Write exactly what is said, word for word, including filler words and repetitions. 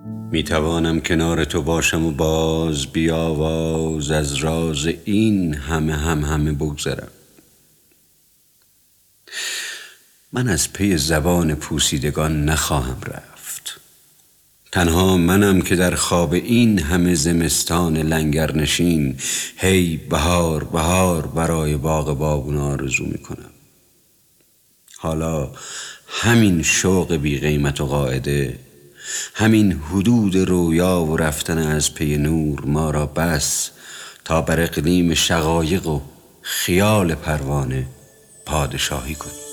می توانم کنار تو باشم و باز بی آواز از راز این همه هم همه بگذرم. من از پی زبان پوسیدگان نخواهم رفت. تنها منم که در خواب این همه زمستان لنگرنشین هی بهار بهار برای باغ بابون آرزو میکنم. حالا همین شوق بی قیمت و قاعده، همین حدود رویا و رفتن از پی نور ما را بس تا بر اقلیم شقایق و خیال پروانه پادشاهی کنیم.